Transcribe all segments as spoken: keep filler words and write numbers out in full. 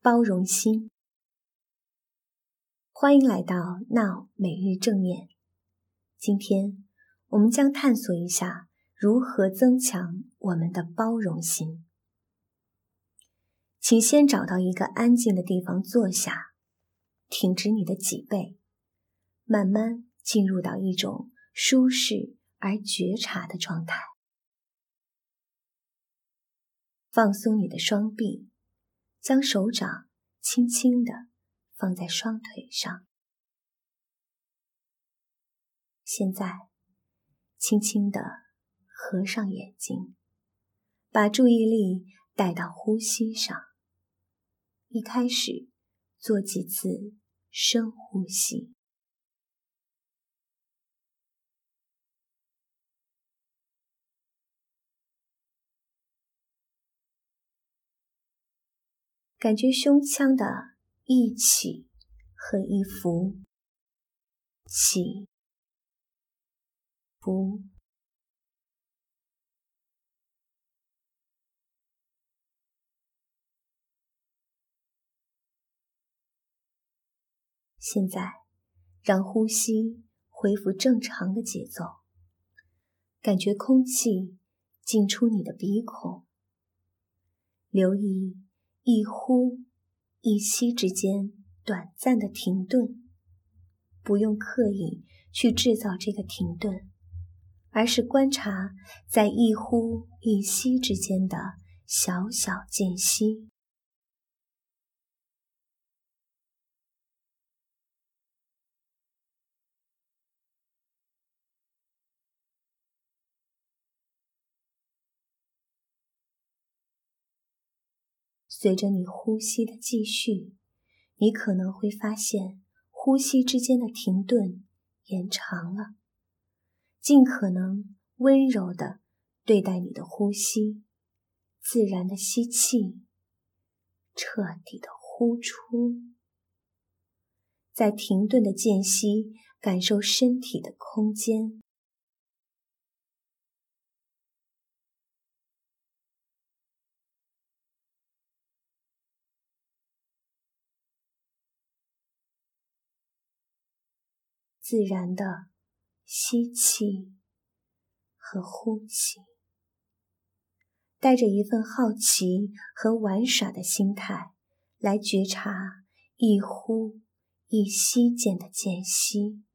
包容心。欢迎来到 Now 每日正念。今天我们将探索一下如何增强我们的包容心。请先找到一个安静的地方坐下，挺直你的脊背，慢慢进入到一种舒适而觉察的状态。放松你的双臂，将手掌轻轻地放在双腿上。现在，轻轻地合上眼睛，把注意力带到呼吸上。一开始，做几次深呼吸。感觉胸腔的一起和一伏，起伏。现在，让呼吸恢复正常的节奏，感觉空气进出你的鼻孔，留意一呼一吸之间短暂的停顿，不用刻意去制造这个停顿，而是观察在一呼一吸之间的小小间隙。随着你呼吸的继续，你可能会发现呼吸之间的停顿延长了。尽可能温柔地对待你的呼吸，自然的吸气，彻底的呼出。在停顿的间隙，感受身体的空间。自然的吸气和呼气，带着一份好奇和玩耍的心态来觉察一呼一吸间的间隙。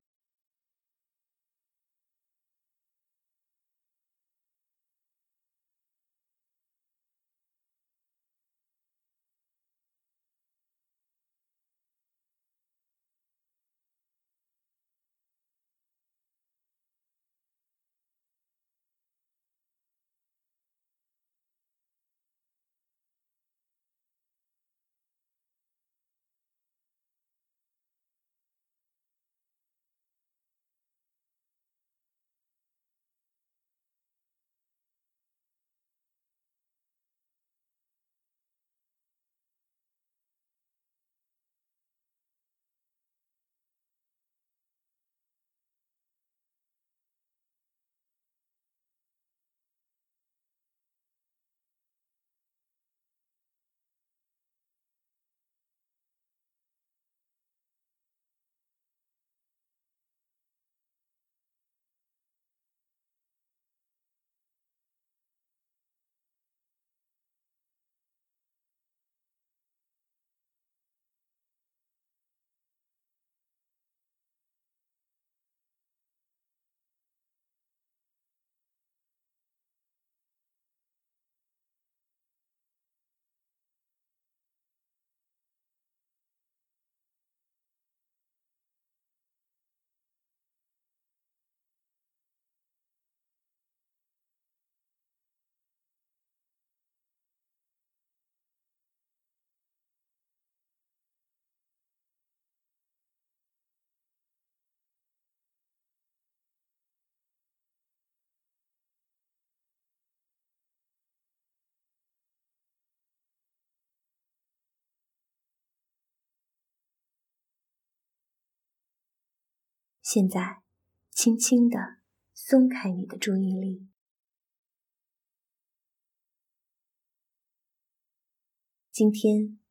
现在，轻轻地松开你的注意力。今天，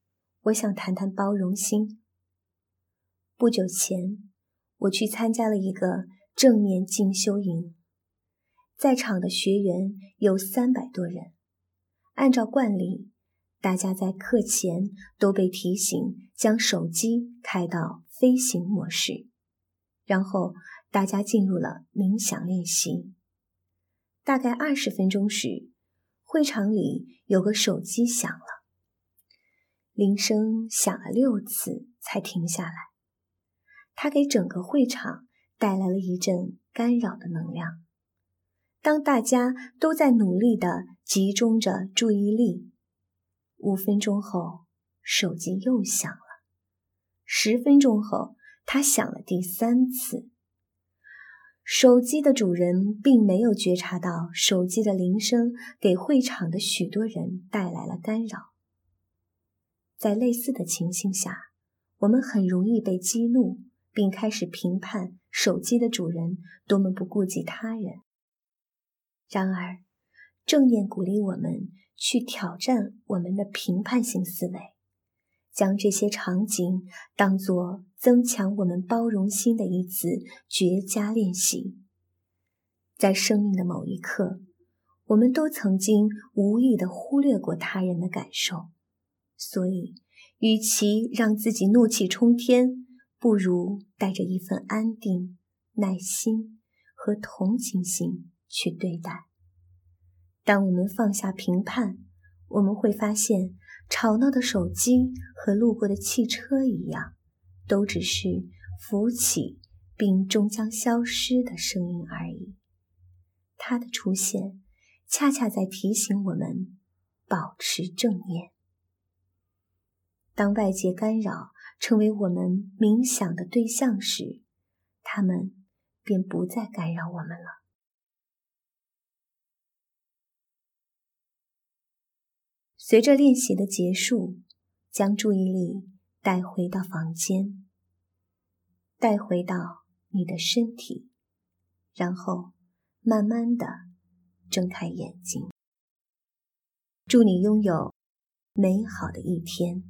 我想谈谈包容心。不久前，我去参加了一个正念静修营，在场的学员有三百多人。按照惯例，大家在课前都被提醒将手机开到飞行模式，然后大家进入了冥想练习。大概二十分钟时，会场里有个手机响了，铃声响了六次才停下来。它给整个会场带来了一阵干扰的能量。当大家都在努力地集中着注意力，五分钟后，手机又响了。十分钟后，它响了第三次。手机的主人并没有觉察到手机的铃声给会场的许多人带来了干扰。在类似的情形下，我们很容易被激怒，并开始评判手机的主人多么不顾及他人。然而，正念鼓励我们去挑战我们的评判性思维，将这些场景当作增强我们包容心的一次绝佳练习。在生命的某一刻，我们都曾经无意地忽略过他人的感受，所以，与其让自己怒气冲天，不如带着一份安定、耐心和同情心去对待。当我们放下评判，我们会发现吵闹的手机和路过的汽车一样，都只是浮起并终将消失的声音而已。它的出现恰恰在提醒我们保持正念。当外界干扰成为我们冥想的对象时，它们便不再干扰我们了。随着练习的结束，将注意力带回到房间，带回到你的身体，然后慢慢地睁开眼睛。祝你拥有美好的一天。